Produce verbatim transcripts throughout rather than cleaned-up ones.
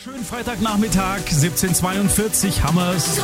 Schönen Freitagnachmittag, siebzehn Uhr zweiundvierzig, Hammers.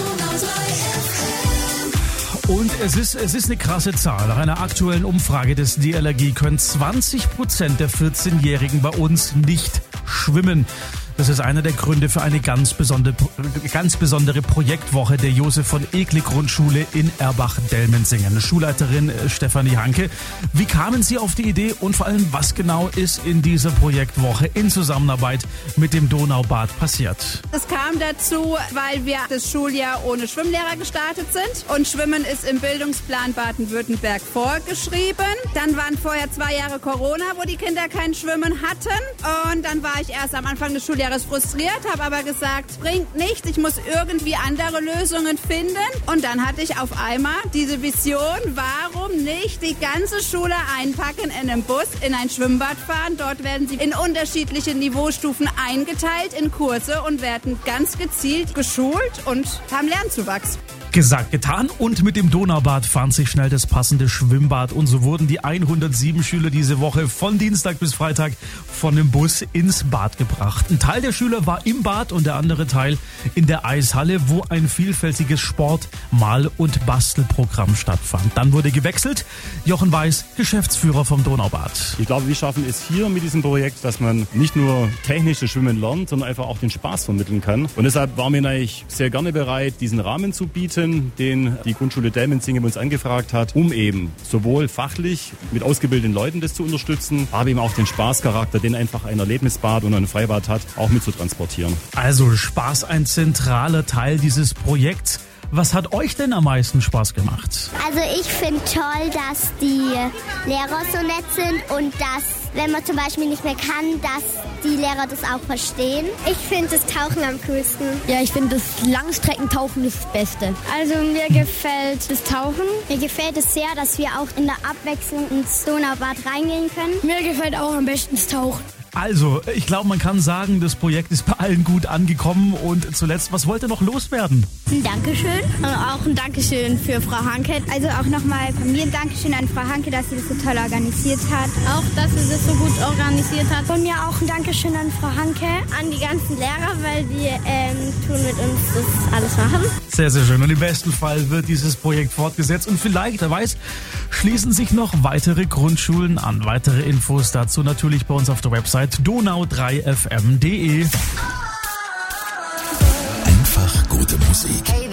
Und es ist, es ist eine krasse Zahl. Nach einer aktuellen Umfrage des D L R G können zwanzig Prozent der vierzehnjährigen bei uns nicht schwimmen. Das ist einer der Gründe für eine ganz besondere, ganz besondere Projektwoche der Josef von Ekle Grundschule in Erbach-Dellmensingen. Schulleiterin Stefanie Hanke, wie kamen Sie auf die Idee und vor allem, was genau ist in dieser Projektwoche in Zusammenarbeit mit dem Donaubad passiert? Es kam dazu, weil wir das Schuljahr ohne Schwimmlehrer gestartet sind und Schwimmen ist im Bildungsplan Baden-Württemberg vorgeschrieben. Dann waren vorher zwei Jahre Corona, wo die Kinder kein Schwimmen hatten und dann war ich erst am Anfang des Schuljahres frustriert, habe aber gesagt, bringt nichts, ich muss irgendwie andere Lösungen finden. Und dann hatte ich auf einmal diese Vision, warum nicht die ganze Schule einpacken in einen Bus, in ein Schwimmbad fahren. Dort werden sie in unterschiedliche Niveaustufen eingeteilt in Kurse und werden ganz gezielt geschult und haben Lernzuwachs. Gesagt, getan und mit dem Donaubad fand sich schnell das passende Schwimmbad und so wurden die hundertsieben Schüler diese Woche von Dienstag bis Freitag von dem Bus ins Bad gebracht. Ein Teil der Schüler war im Bad und der andere Teil in der Eishalle, wo ein vielfältiges Sport-, Mal- und Bastelprogramm stattfand. Dann wurde gewechselt. Jochen Weiß, Geschäftsführer vom Donaubad. Ich glaube, wir schaffen es hier mit diesem Projekt, dass man nicht nur technisches Schwimmen lernt, sondern einfach auch den Spaß vermitteln kann. Und deshalb waren wir eigentlich sehr gerne bereit, diesen Rahmen zu bieten, den die Grundschule Dellmensingen uns angefragt hat, um eben sowohl fachlich mit ausgebildeten Leuten das zu unterstützen, aber eben auch den Spaßcharakter, den einfach ein Erlebnisbad und ein Freibad hat, auch mit zu transportieren. Also Spaß ein zentraler Teil dieses Projekts. Was hat euch denn am meisten Spaß gemacht? Also ich finde toll, dass die Lehrer so nett sind und dass, wenn man zum Beispiel nicht mehr kann, dass die Lehrer das auch verstehen. Ich finde das Tauchen am coolsten. Ja, ich finde das Langstreckentauchen das Beste. Also mir gefällt das Tauchen. Mir gefällt es sehr, dass wir auch in der Abwechslung ins Donaubad reingehen können. Mir gefällt auch am besten das Tauchen. Also, ich glaube, man kann sagen, das Projekt ist bei allen gut angekommen. Und zuletzt, was wollt ihr noch loswerden? Ein Dankeschön. Und auch ein Dankeschön für Frau Hanke. Also auch nochmal von mir ein Dankeschön an Frau Hanke, dass sie das so toll organisiert hat. Auch, dass sie das so gut organisiert hat. Von mir auch ein Dankeschön an Frau Hanke, an die ganzen Lehrer, weil die ähm, tun mit uns das alles machen. Sehr, sehr schön. Und im besten Fall wird dieses Projekt fortgesetzt. Und vielleicht, wer weiß, schließen sich noch weitere Grundschulen an. Weitere Infos dazu natürlich bei uns auf der Website donau drei f m punkt d e. Einfach gute Musik.